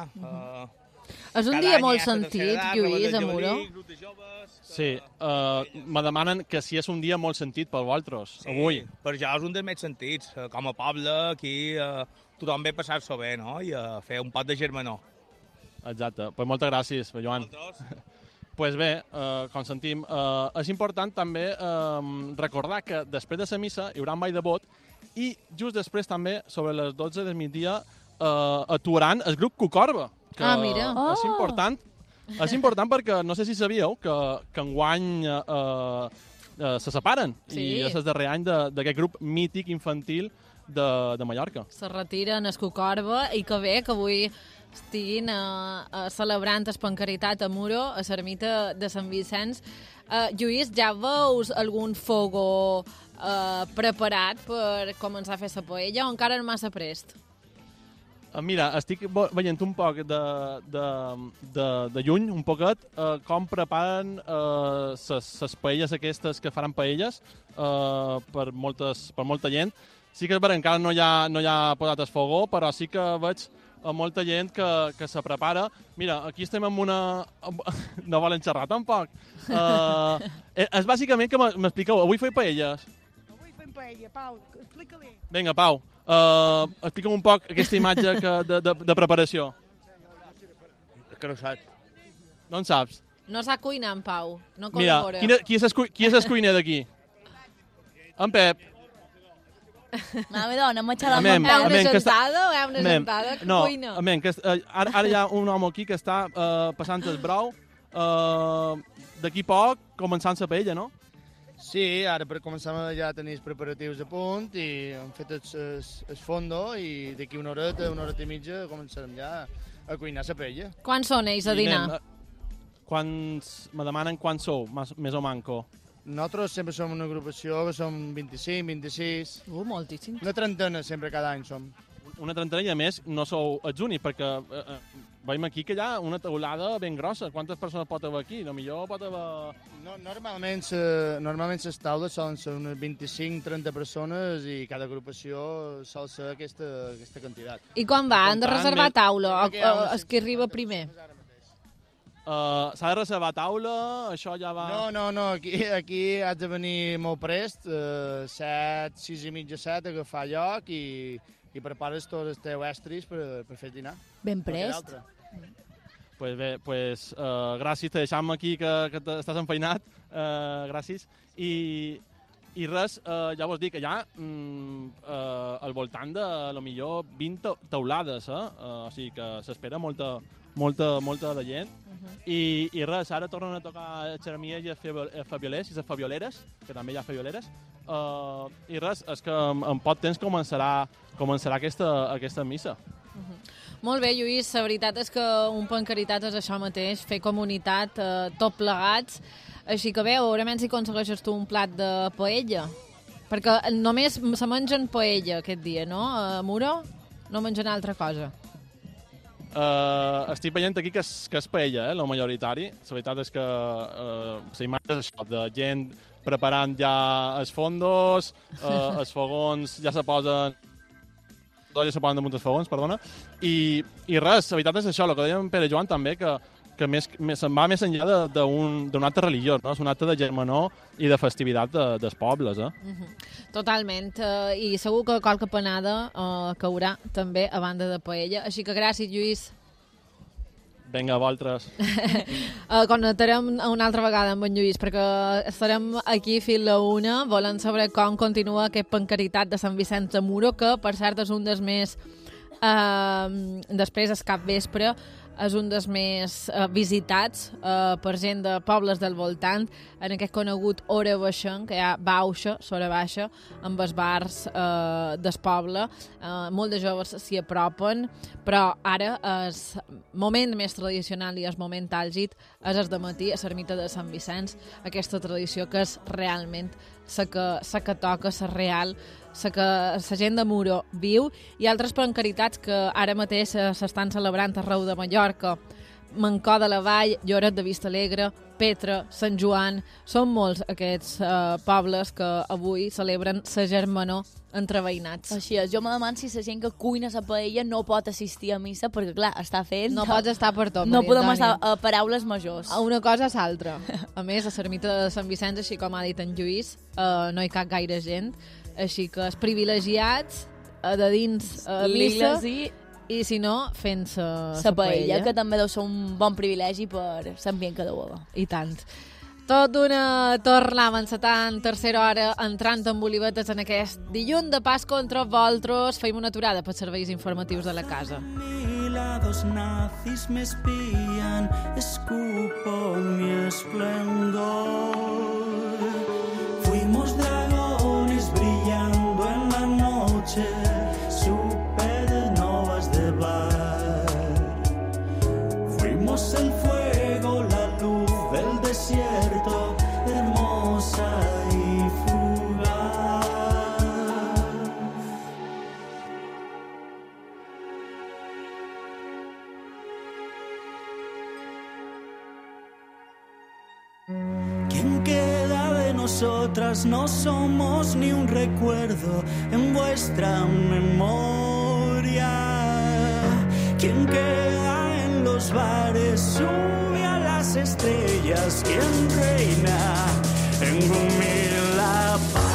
És un dia molt sentit, Lluís, a Muro. Sí, me demanen que si és un dia molt sentit per vosaltres, avui. Sí, per jo és un dels més sentits. Com a poble, aquí tothom ve a passar-s'ho bé, no? I a fer un pot de germanor. Exacte. Pues moltes gràcies, Joan. Pues bé, com sentim, és important també recordar que després de la missa hi haurà un ball de vot i just després també, sobre les 12 del migdia, actuaran el grup Cucorba. Mira. És important perquè no sé si sabíeu que enguany se separen i és el darrer any d'aquest grup mític infantil de Mallorca. Se retiren el Cucorba i que bé que avui estiguin celebrant espancaritat a Muro, a l'ermita de Sant Vicenç. Lluís, ja veus algun fogo preparat per començar a fer la paella o encara no massa prest? Mira, estic veient un poc de lluny, un poquet, com preparen les paelles aquestes que faran paelles per molta gent. Sí que és vera, encara no hi ha posat el fogó, però sí que veig molta gent que se prepara. Mira, aquí estem amb una... No volen xerrar tampoc. És bàsicament que m'expliqueu, avui feu paelles? Avui fem paella, Pau, explica-li. Vinga, Pau, explica'm un poc aquesta imatge de preparació. Que no saps. No en saps? No sap cuinar, en Pau. No col·labora. Mira, qui és el cuiner d'aquí? En Pep. Mare dona, m'ha eixat la muntada. Una gentada o una gentada que cuina? No, ara hi ha un home aquí que està passant el brou. D'aquí poc, començant la paella, no? Sí, ara per començar ja tenir els preparatius a punt i hem fet el fondo i d'aquí una horeta i mitja començarem ja a cuinar la paella. Quan són ells a dinar? Me demanen quan sou, més o manco? Nosaltres sempre som una agrupació que som 25, 26... Moltíssim. Una trentena sempre cada any som. Una trentena i a més no sou els únics, perquè veiem aquí que hi ha una taulada ben grossa. Quantes persones pot haver aquí? Millor pot haver... Normalment les taules solen ser unes 25-30 persones i cada agrupació sol ser aquesta quantitat. I quan va? Han de reservar taula? O és que arriba primer? S'ha de reservar taula, això ja va... No, aquí has de venir molt prest, 7, 6 i mitja, 7, a agafar lloc i prepares tots els teus estris per fer dinar. Ben prest. Pues bé, gràcies, te deixam aquí que estàs enfeinat, gràcies. I res, ja vos dic, hi ha al voltant de, millor, 20 taulades, o sigui que s'espera molta de gent. I res, ara tornen a tocar xeremies i fabiolers i les fabioleres, que també hi ha fabioleres. I res, és que en poc temps començarà aquesta missa. Molt bé, Lluís, la veritat és que un Pancaritat és això mateix, fer comunitat, tot plegats. Així que bé, veurem si aconsegueixes tu un plat de paella. Perquè només se mengen paella aquest dia, no? A Muro no mengen altra cosa. Estic veient aquí que és paella, el majoritari. La veritat és que la imatge és això, de gent preparant ja els fondos, els fogons ja se posen damunt dels fogons, perdona. I res, la veritat és això, el que deia en Pere Joan també, que se'n va més enllà d'un acte religiós, no? És un acte de germanor i de festivitat dels pobles. Totalment, i segur que qualque panada caurà també a banda de paella. Així que gràcies, Lluís. Vinga, vosaltres. Connectarem una altra vegada amb en Lluís, perquè estarem aquí fins la 1, volent saber com continua aquest Pancaritat de Sant Vicenç de Muro, que per cert és un dels més... després, el capvespre, és un dels més visitats per gent de pobles del voltant, en aquest conegut Hora Baixant, que hi ha baixa, sobre baixa, amb els bars del poble. Molt de joves s'hi apropen, però ara el moment més tradicional i el moment àlgid és el de matí a l'ermita de Sant Vicenç, aquesta tradició que és realment la que toca, la real, la gent de Muro viu, i altres Pancaritats que ara mateix s'estan celebrant arreu de Mallorca. Mancó de la Vall, Lloret de Vistalegre, Petra, Sant Joan... Són molts aquests pobles que avui celebren la germanor entre veïnats. Així és, jo me demano si la gent que cuina la paella no pot assistir a missa, perquè clar, està fent... No pots estar per tot, no podem estar a paraules majors. Una cosa és l'altra. A més, a l'ermita de Sant Vicenç, així com ha dit en Lluís, no hi cap gaire gent, així que els privilegiats de dins missa i si no, fent la paella, que també deu ser un bon privilegi per l'ambient que deu haver. I tant. Tot una tornada en la tercera hora, entrant amb olivetes en aquest dilluns de Pasqua entre vosaltres. Feim una aturada per serveis informatius de la casa. Los nazis me espían, escupo mi esplendor. Fuimos dragones brillando en la noche, supernovas de bar. Fuimos el fuego, la luz del desierto, hermosa y fugaz. ¿Quién queda de nosotras? No somos ni un recuerdo en vuestra memoria. ¿Quién queda en los bares? Sube a las estrellas. ¿Quién reina en la paz?